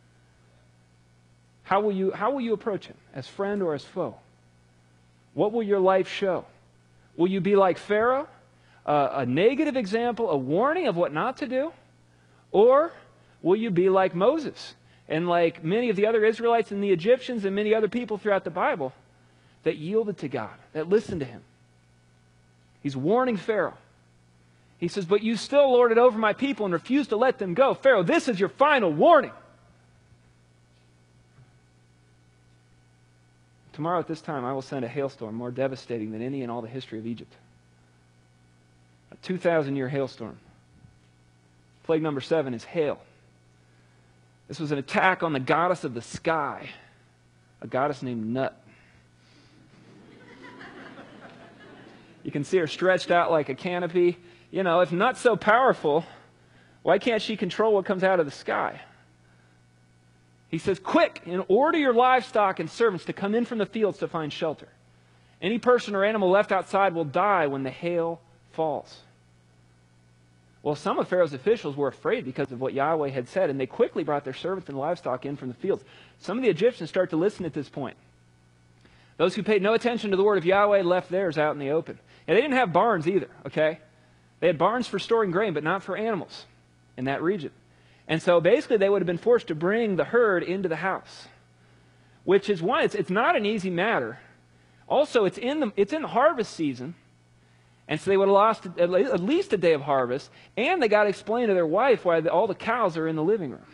How will you, how will you approach him? As friend or as foe? What will your life show? Will you be like Pharaoh? Uh, a negative example, a warning of what not to do? Or will you be like Moses and like many of the other Israelites and the Egyptians and many other people throughout the Bible that yielded to God, that listened to him? He's warning Pharaoh. He says, but you still lorded over my people and refused to let them go. Pharaoh, this is your final warning. Tomorrow at this time, I will send a hailstorm more devastating than any in all the history of Egypt. A two thousand year hailstorm. Plague number seven is hail. This was an attack on the goddess of the sky, a goddess named Nut. You can see her stretched out like a canopy. You know, if Nut's so powerful, why can't she control what comes out of the sky? He says, quick, and order your livestock and servants to come in from the fields to find shelter. Any person or animal left outside will die when the hail falls. Well, some of Pharaoh's officials were afraid because of what Yahweh had said, and they quickly brought their servants and livestock in from the fields. Some of the Egyptians start to listen at this point. Those who paid no attention to the word of Yahweh left theirs out in the open. And they didn't have barns either, okay? They had barns for storing grain, but not for animals in that region. And so basically they would have been forced to bring the herd into the house, which is why it's, it's not an easy matter. Also, it's in the, it's in the harvest season, and so they would have lost at least a day of harvest, and they got to explain to their wife why the, all the cows are in the living room.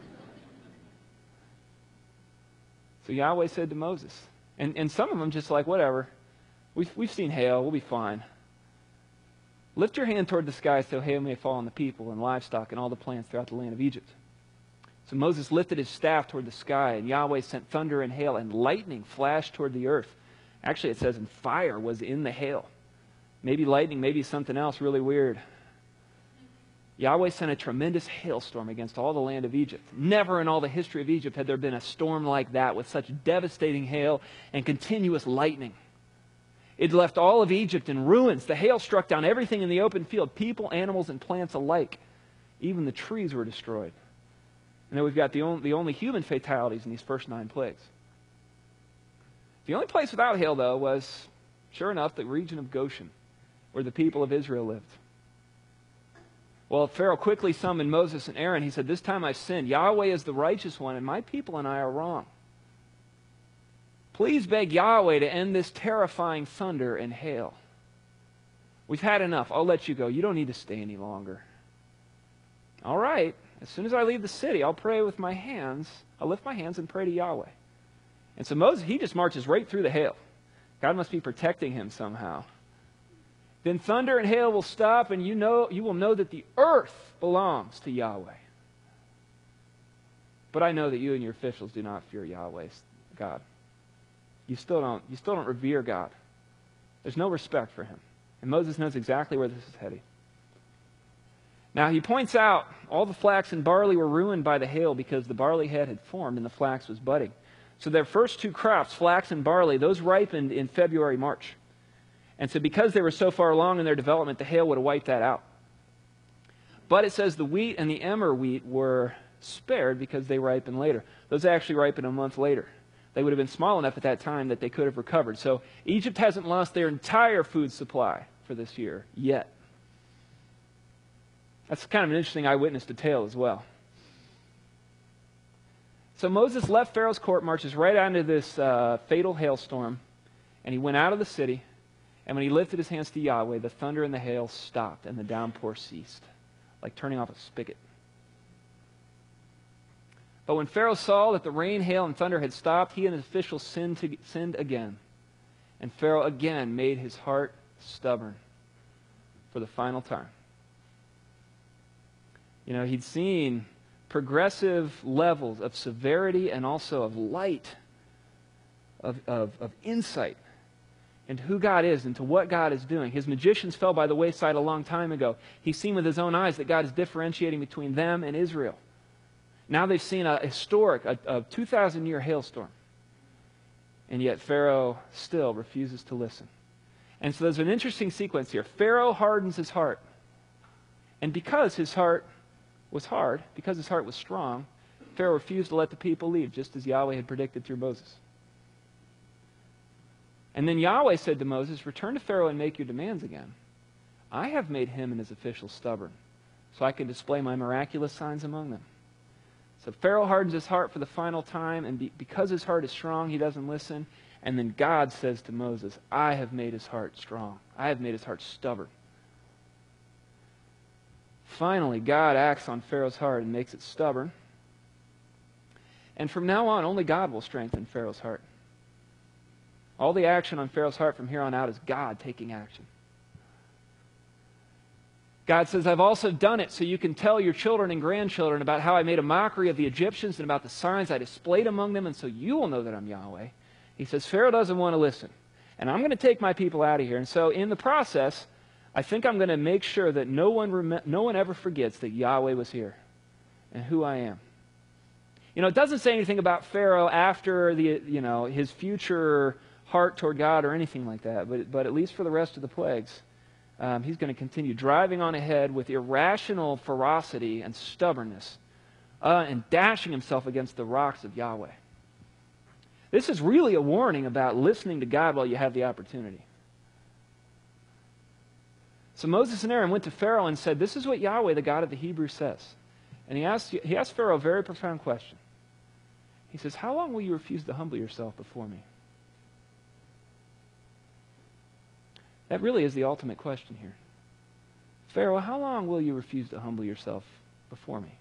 So Yahweh said to Moses, and, and some of them just like, whatever, we've, we've seen hail, we'll be fine. Lift your hand toward the sky so hail may fall on the people and livestock and all the plants throughout the land of Egypt. So Moses lifted his staff toward the sky, and Yahweh sent thunder and hail, and lightning flashed toward the earth. Actually, it says, and fire was in the hail. Maybe lightning, maybe something else really weird. Yahweh sent a tremendous hailstorm against all the land of Egypt. Never in all the history of Egypt had there been a storm like that with such devastating hail and continuous lightning. It left all of Egypt in ruins. The hail struck down everything in the open field, people, animals, and plants alike. Even the trees were destroyed. And then we've got the only, the only human fatalities in these first nine plagues. The only place without hail, though, was, sure enough, the region of Goshen, where the people of Israel lived. Well, Pharaoh quickly summoned Moses and Aaron. He said, "This time I've sinned. Yahweh is the righteous one, and my people and I are wrong. Please beg Yahweh to end this terrifying thunder and hail. We've had enough. I'll let you go. You don't need to stay any longer." All right. As soon as I leave the city, I'll pray with my hands. I'll lift my hands and pray to Yahweh. And so Moses, he just marches right through the hail. God must be protecting him somehow. Then thunder and hail will stop, and you know you will know that the earth belongs to Yahweh. But I know that you and your officials do not fear Yahweh, God. You still don't, you still don't revere God. There's no respect for him. And Moses knows exactly where this is heading. Now he points out all the flax and barley were ruined by the hail because the barley head had formed and the flax was budding. So their first two crops, flax and barley, those ripened in February, March. And so because they were so far along in their development, the hail would have wiped that out. But it says the wheat and the emmer wheat were spared because they ripened later. Those actually ripened a month later. They would have been small enough at that time that they could have recovered. So Egypt hasn't lost their entire food supply for this year yet. That's kind of an interesting eyewitness detail as well. So Moses left Pharaoh's court, marches right onto this uh, fatal hailstorm, and he went out of the city. And when he lifted his hands to Yahweh, the thunder and the hail stopped, and the downpour ceased, like turning off a spigot. But when Pharaoh saw that the rain, hail, and thunder had stopped, he and his officials sinned, to, sinned again. And Pharaoh again made his heart stubborn for the final time. You know, he'd seen progressive levels of severity and also of light, of, of, of insight into who God is, into what God is doing. His magicians fell by the wayside a long time ago. He's seen with his own eyes that God is differentiating between them and Israel. Now they've seen a historic, a, a two thousand year hailstorm. And yet Pharaoh still refuses to listen. And so there's an interesting sequence here. Pharaoh hardens his heart. And because his heart was hard, because his heart was strong, Pharaoh refused to let the people leave, just as Yahweh had predicted through Moses. And then Yahweh said to Moses, "Return to Pharaoh and make your demands again. I have made him and his officials stubborn, so I can display my miraculous signs among them." So Pharaoh hardens his heart for the final time, and be, because his heart is strong, he doesn't listen. And then God says to Moses, "I have made his heart strong. I have made his heart stubborn." Finally, God acts on Pharaoh's heart and makes it stubborn. And from now on, only God will strengthen Pharaoh's heart. All the action on Pharaoh's heart from here on out is God taking action. God says, "I've also done it so you can tell your children and grandchildren about how I made a mockery of the Egyptians and about the signs I displayed among them, and so you will know that I'm Yahweh." He says, Pharaoh doesn't want to listen, and I'm going to take my people out of here. And so in the process, I think I'm going to make sure that no one rem- no one ever forgets that Yahweh was here and who I am. You know, it doesn't say anything about Pharaoh after the, you know, his future heart toward God or anything like that, but, but at least for the rest of the plagues, um, he's going to continue driving on ahead with irrational ferocity and stubbornness uh, and dashing himself against the rocks of Yahweh. This is really a warning about listening to God while you have the opportunity. So Moses and Aaron went to Pharaoh and said, "This is what Yahweh, the God of the Hebrews, says." And he asked, he asked Pharaoh a very profound question. He says, "How long will you refuse to humble yourself before me?" That really is the ultimate question here. Pharaoh, how long will you refuse to humble yourself before me?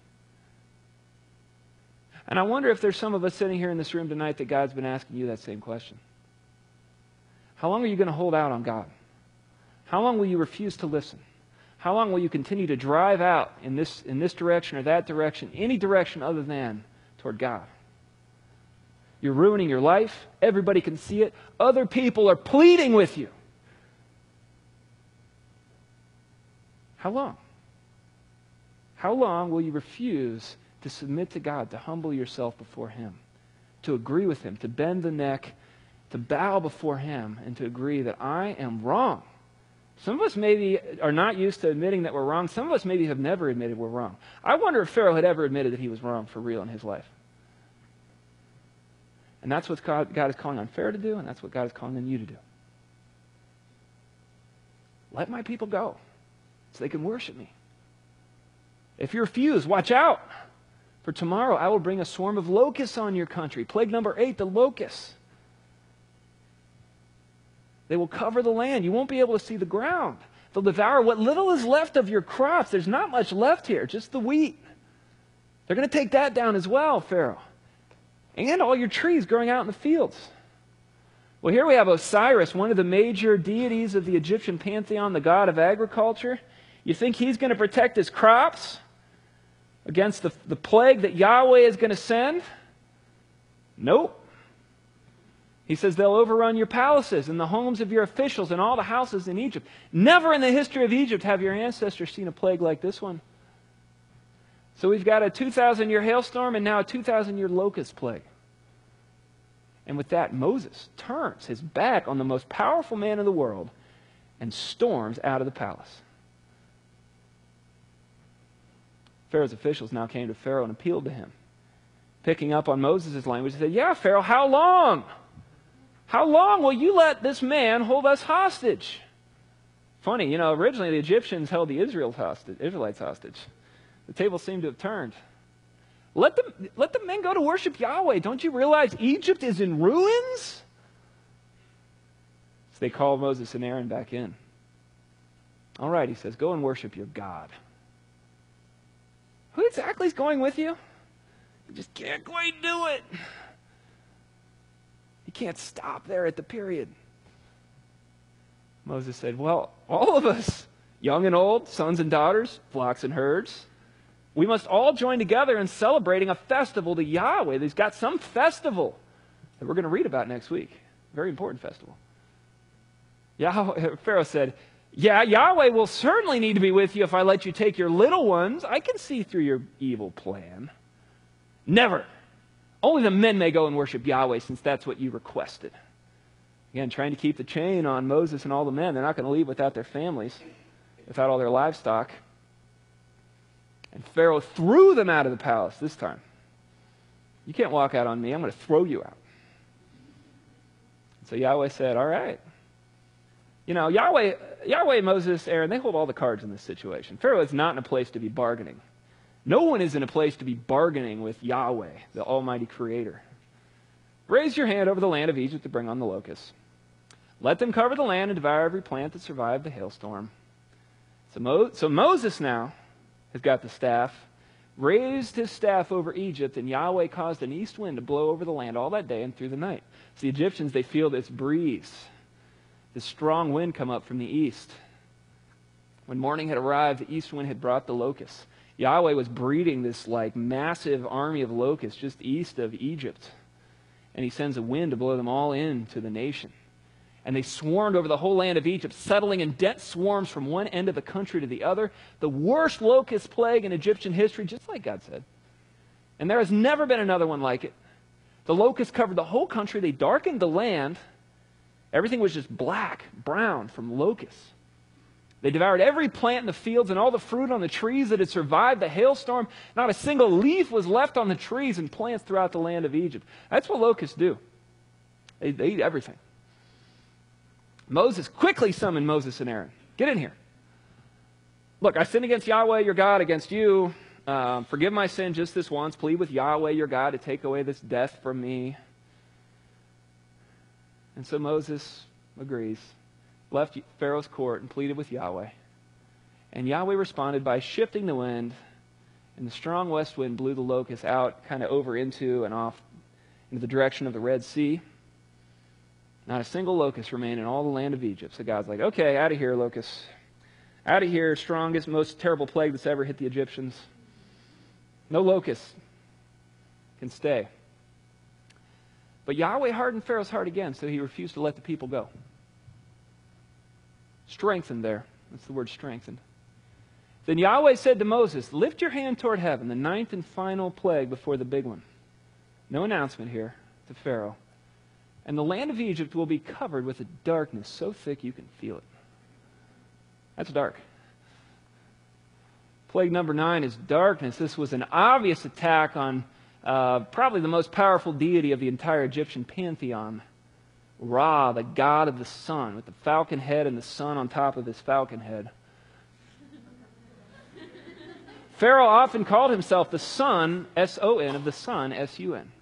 And I wonder if there's some of us sitting here in this room tonight that God's been asking you that same question. How long are you going to hold out on God? How long will you refuse to listen? How long will you continue to drive out in this, in this direction or that direction, any direction other than toward God? You're ruining your life. Everybody can see it. Other people are pleading with you. How long? How long will you refuse to submit to God, to humble yourself before Him, to agree with Him, to bend the neck, to bow before Him, and to agree that I am wrong? Some of us maybe are not used to admitting that we're wrong. Some of us maybe have never admitted we're wrong. I wonder if Pharaoh had ever admitted that he was wrong for real in his life. And that's what God, God is calling on Pharaoh to do, and that's what God is calling on you to do. Let my people go so they can worship me. If you refuse, watch out. For tomorrow I will bring a swarm of locusts on your country. Plague number eight, the locusts. They will cover the land. You won't be able to see the ground. They'll devour what little is left of your crops. There's not much left here, just the wheat. They're going to take that down as well, Pharaoh. And all your trees growing out in the fields. Well, here we have Osiris, one of the major deities of the Egyptian pantheon, the god of agriculture. You think he's going to protect his crops against the, the plague that Yahweh is going to send? Nope. He says they'll overrun your palaces and the homes of your officials and all the houses in Egypt. Never in the history of Egypt have your ancestors seen a plague like this one. So we've got a two thousand year hailstorm and now a two thousand year locust plague. And with that, Moses turns his back on the most powerful man in the world and storms out of the palace. Pharaoh's officials now came to Pharaoh and appealed to him. Picking up on Moses' language, they said, yeah, Pharaoh, how long? How long will you let this man hold us hostage? Funny, you know, originally the Egyptians held the Israelites hostage. Israelites hostage. The tables seem to have turned. Let them, let the men go to worship Yahweh. Don't you realize Egypt is in ruins? So they called Moses and Aaron back in. All right, he says, go and worship your God. Who exactly is going with you? You just can't quite do it. You can't stop there at the period. Moses said, well, all of us, young and old, sons and daughters, flocks and herds, we must all join together in celebrating a festival to Yahweh. He's got some festival that we're going to read about next week. Very important festival. Yahweh, Pharaoh said, yeah, Yahweh will certainly need to be with you if I let you take your little ones. I can see through your evil plan. Never. Only the men may go and worship Yahweh, since that's what you requested. Again, trying to keep the chain on Moses and all the men. They're not going to leave without their families, without all their livestock. And Pharaoh threw them out of the palace this time. You can't walk out on me. I'm going to throw you out. So Yahweh said, all right. You know, Yahweh, Yahweh, Moses, Aaron, they hold all the cards in this situation. Pharaoh is not in a place to be bargaining. No one is in a place to be bargaining with Yahweh, the Almighty Creator. Raise your hand over the land of Egypt to bring on the locusts. Let them cover the land and devour every plant that survived the hailstorm. So, Mo- so Moses now has got the staff, raised his staff over Egypt, and Yahweh caused an east wind to blow over the land all that day and through the night. So the Egyptians, they feel this breeze, this strong wind come up from the east. When morning had arrived, the east wind had brought the locusts. Yahweh was breeding this like massive army of locusts just east of Egypt. And he sends a wind to blow them all into the nation. And they swarmed over the whole land of Egypt, settling in dense swarms from one end of the country to the other. The worst locust plague in Egyptian history, just like God said. And there has never been another one like it. The locusts covered the whole country. They darkened the land. Everything was just black, brown from locusts. They devoured every plant in the fields and all the fruit on the trees that had survived the hailstorm. Not a single leaf was left on the trees and plants throughout the land of Egypt. That's what locusts do. They, they eat everything. Moses quickly summoned Moses and Aaron. Get in here. Look, I sinned against Yahweh, your God, against you. Um, forgive my sin just this once. Plead with Yahweh, your God, to take away this death from me. And so Moses agrees, left Pharaoh's court and pleaded with Yahweh. And Yahweh responded by shifting the wind, and the strong west wind blew the locusts out, kind of over into and off into the direction of the Red Sea. Not a single locust remained in all the land of Egypt. So God's like, okay, out of here, locusts. Out of here, strongest, most terrible plague that's ever hit the Egyptians. No locusts can stay. But Yahweh hardened Pharaoh's heart again, so he refused to let the people go. Strengthened there. That's the word strengthened. Then Yahweh said to Moses, lift your hand toward heaven, the ninth and final plague before the big one. No announcement here to Pharaoh. And the land of Egypt will be covered with a darkness so thick you can feel it. That's dark. Plague number nine is darkness. This was an obvious attack on uh, probably the most powerful deity of the entire Egyptian pantheon, Ra, the god of the sun, with the falcon head and the sun on top of his falcon head. Pharaoh often called himself the son, S O N, of the sun, S U N.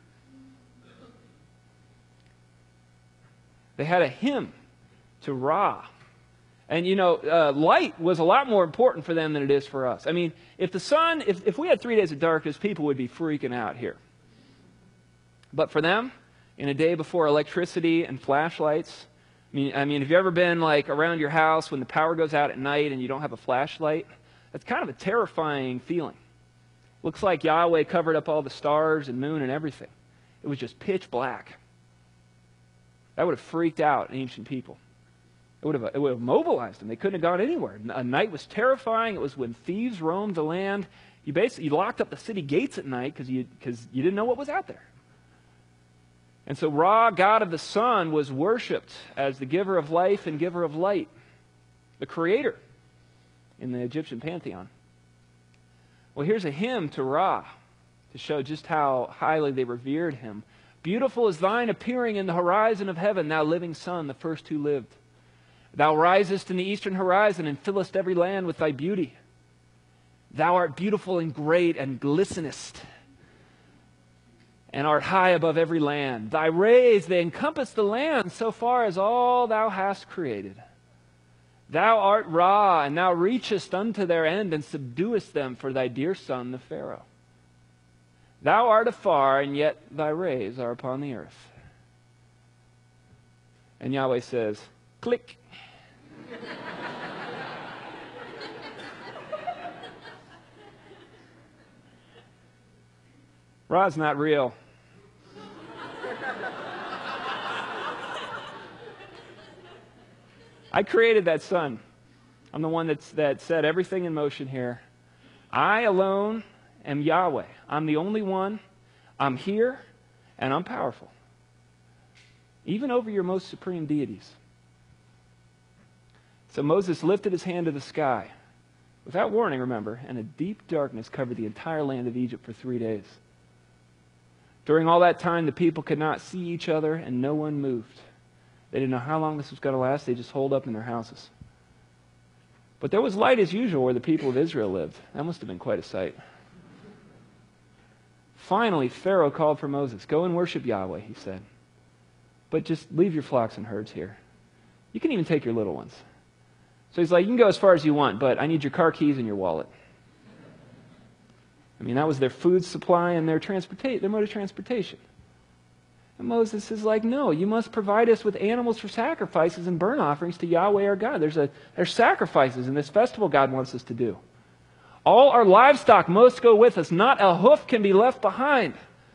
They had a hymn to Ra. And, you know, uh, light was a lot more important for them than it is for us. I mean, if the sun, if, if we had three days of darkness, people would be freaking out here. But for them, in a day before electricity and flashlights, I mean, I mean, have you ever been, like, around your house when the power goes out at night and you don't have a flashlight? That's kind of a terrifying feeling. Looks like Yahweh covered up all the stars and moon and everything. It was just pitch black. That would have freaked out ancient people. It would have, it would have mobilized them. They couldn't have gone anywhere. A night was terrifying. It was when thieves roamed the land. You basically you locked up the city gates at night because you, because you didn't know what was out there. And so Ra, god of the sun, was worshipped as the giver of life and giver of light, the creator in the Egyptian pantheon. Well, here's a hymn to Ra to show just how highly they revered him. Beautiful is thine appearing in the horizon of heaven, thou living sun, the first who lived. Thou risest in the eastern horizon and fillest every land with thy beauty. Thou art beautiful and great and glistenest, and art high above every land. Thy rays, they encompass the land so far as all thou hast created. Thou art Ra, and thou reachest unto their end, and subduest them for thy dear son, the Pharaoh. Thou art afar, and yet thy rays are upon the earth. And Yahweh says, click. Ra's not real. I created that sun. I'm the one that's, that set everything in motion here. I alone am Yahweh. I'm the only one. I'm here, and I'm powerful. Even over your most supreme deities. So Moses lifted his hand to the sky, without warning, remember, and a deep darkness covered the entire land of Egypt for three days. During all that time, the people could not see each other, and no one moved. They didn't know how long this was going to last. They just holed up in their houses. But there was light as usual where the people of Israel lived. That must have been quite a sight. Finally, Pharaoh called for Moses. Go and worship Yahweh, he said. But just leave your flocks and herds here. You can even take your little ones. So he's like, you can go as far as you want, but I need your car keys and your wallet. I mean, that was their food supply and their transportation, their mode of transportation. And Moses is like, no, you must provide us with animals for sacrifices and burnt offerings to Yahweh our God. There's a there's sacrifices in this festival God wants us to do. All our livestock must go with us. Not a hoof can be left behind.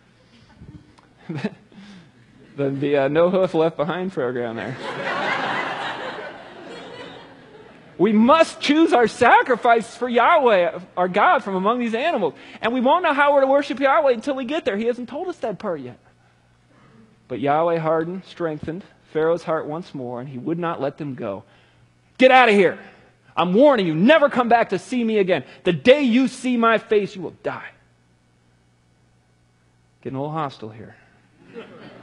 the the uh, No Hoof Left Behind program there. We must choose our sacrifice for Yahweh, our God, from among these animals. And we won't know how we're to worship Yahweh until we get there. He hasn't told us that part yet. But Yahweh hardened, strengthened Pharaoh's heart once more, and he would not let them go. Get out of here. I'm warning you, never come back to see me again. The day you see my face, you will die. Getting a little hostile here. And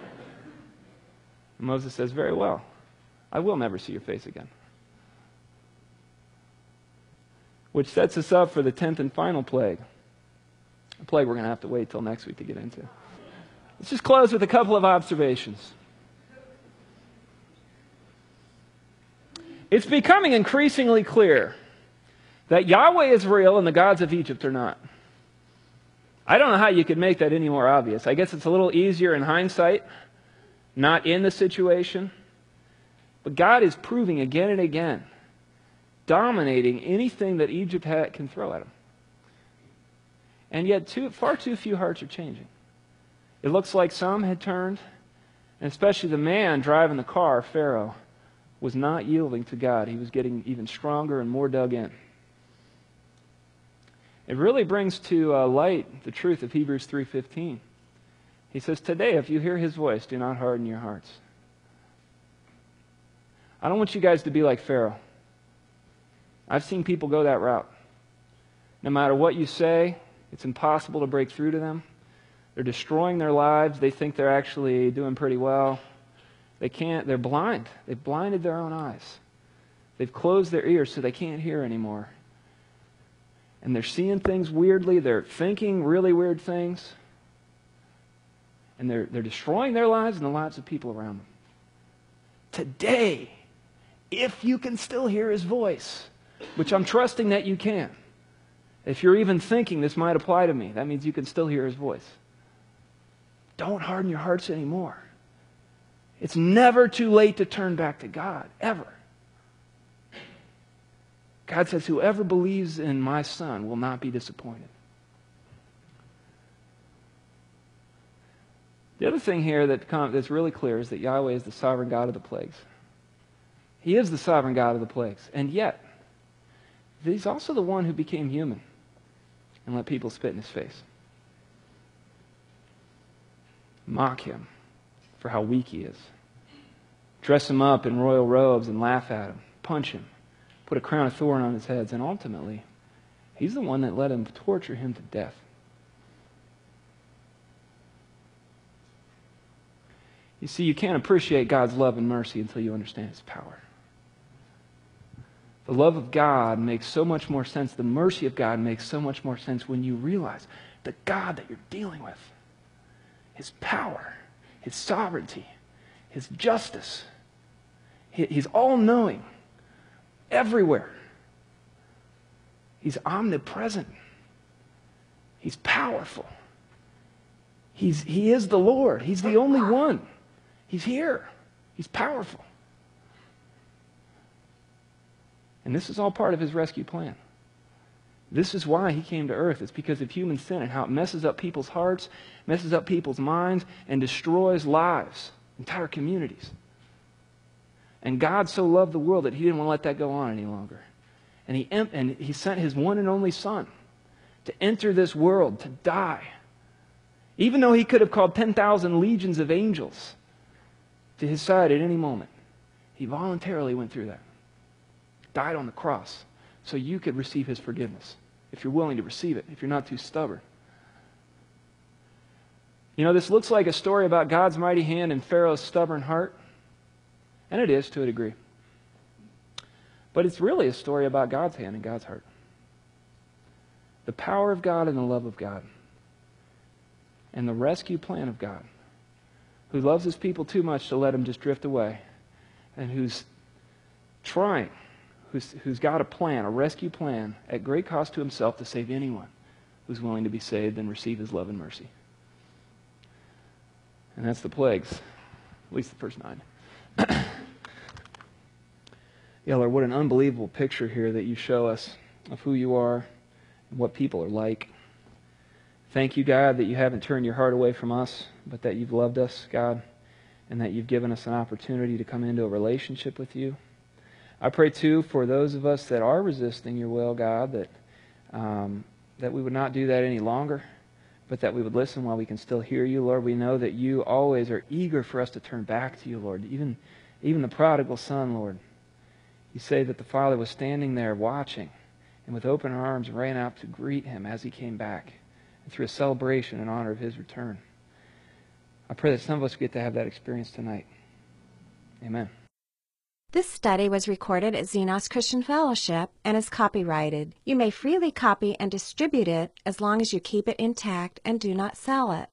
Moses says, very well, I will never see your face again. Which sets us up for the tenth and final plague. A plague we're going to have to wait till next week to get into. Let's just close with a couple of observations. It's becoming increasingly clear that Yahweh is real and the gods of Egypt are not. I don't know how you could make that any more obvious. I guess it's a little easier in hindsight, not in the situation. But God is proving again and again, dominating anything that Egypt ha- can throw at him. And yet too, far too few hearts are changing. It looks like some had turned, and especially the man driving the car, Pharaoh, was not yielding to God. He was getting even stronger and more dug in. It really brings to uh, light the truth of Hebrews three fifteen. He says, today, if you hear his voice, do not harden your hearts. I don't want you guys to be like Pharaoh. I've seen people go that route. No matter what you say, it's impossible to break through to them. They're destroying their lives. They think they're actually doing pretty well. They can't, they're blind. They've blinded their own eyes. They've closed their ears so they can't hear anymore. And they're seeing things weirdly. They're thinking really weird things. And they're, they're destroying their lives and the lives of people around them. Today, if you can still hear His voice, which I'm trusting that you can. If you're even thinking this might apply to me, that means you can still hear His voice. Don't harden your hearts anymore. It's never too late to turn back to God, ever. God says, whoever believes in my Son will not be disappointed. The other thing here that that's really clear is that Yahweh is the sovereign God of the plagues. He is the sovereign God of the plagues. And yet, He's also the one who became human and let people spit in His face. Mock Him for how weak He is. Dress Him up in royal robes and laugh at Him. Punch Him. Put a crown of thorn on His heads. And ultimately, He's the one that let Him torture Him to death. You see, you can't appreciate God's love and mercy until you understand His power. The love of God makes so much more sense. The mercy of God makes so much more sense when you realize the God that you're dealing with, His power, His sovereignty, His justice. He's all-knowing, everywhere. He's omnipresent. He's powerful. He's, he is the Lord. He's the only one. He's here. He's powerful. And this is all part of His rescue plan. This is why He came to earth. It's because of human sin and how it messes up people's hearts, messes up people's minds, and destroys lives, entire communities. And God so loved the world that He didn't want to let that go on any longer. And He, and he sent His one and only Son to enter this world, to die. Even though He could have called ten thousand legions of angels to His side at any moment, He voluntarily went through that. Died on the cross so you could receive His forgiveness, if you're willing to receive it, if you're not too stubborn. You know, this looks like a story about God's mighty hand and Pharaoh's stubborn heart, and it is to a degree. But it's really a story about God's hand and God's heart. The power of God and the love of God, and the rescue plan of God, who loves His people too much to let them just drift away, and who's trying Who's, who's got a plan, a rescue plan, at great cost to Himself to save anyone who's willing to be saved and receive His love and mercy. And that's the plagues, at least the first nine. Yeah, Lord, what an unbelievable picture here that you show us of who you are and what people are like. Thank you, God, that you haven't turned your heart away from us, but that you've loved us, God, and that you've given us an opportunity to come into a relationship with you. I pray, too, for those of us that are resisting your will, God, that um, that we would not do that any longer, but that we would listen while we can still hear you, Lord. We know that you always are eager for us to turn back to you, Lord. Even, even the prodigal son, Lord. You say that the father was standing there watching and with open arms ran out to greet him as he came back and through a celebration in honor of his return. I pray that some of us get to have that experience tonight. Amen. This study was recorded at Xenos Christian Fellowship and is copyrighted. You may freely copy and distribute it as long as you keep it intact and do not sell it.